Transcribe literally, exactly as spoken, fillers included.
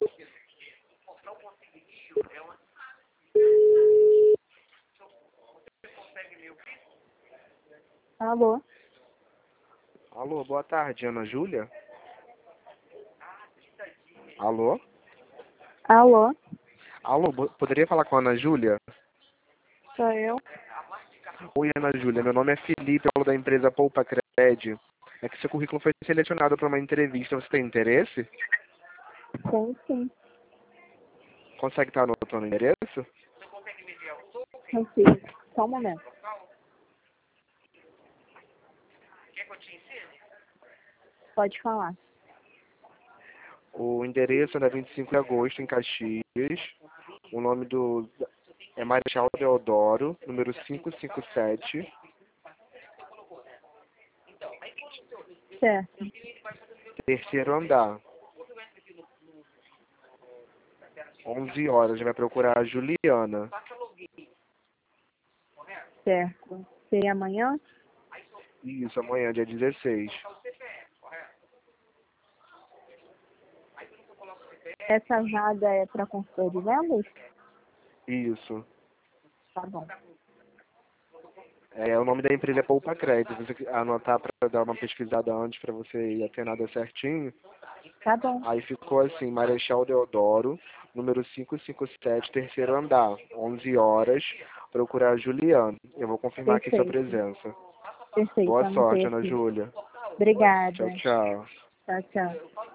Alô? Alô, boa tarde, Ana Júlia? Alô? Alô? Alô, bo- poderia falar com a Ana Júlia? Sou eu? Oi, Ana Júlia, meu nome é Felipe, eu falo da empresa Poupa Cred. É que seu currículo foi selecionado para uma entrevista, você tem interesse? Sim, sim. Consegue estar anotando o endereço? Consigo. Só um momento. Pode falar. O endereço é na vinte e cinco de agosto, em Caxias. O nome do é Marechal Deodoro, número quinhentos e cinquenta e sete, Certo. terceiro andar. onze horas, vai procurar a Juliana. Certo. Seria amanhã? Isso, amanhã, dia dezesseis. Essa vaga é para consultor de vendas? Isso. Tá bom. É, o nome da empresa é Poupa Crédito. Se você anotar para dar uma pesquisada antes para você ir ter nada certinho. Tá bom. Aí ficou assim, Marechal Deodoro, número quinhentos e cinquenta e sete, terceiro andar, onze horas, procurar a Juliana. Eu vou confirmar aqui sua Perfeito. presença. Perfeito. Boa Anotei sorte, Ana aqui. Júlia. Tchau, Obrigada. tchau. Tchau, tchau.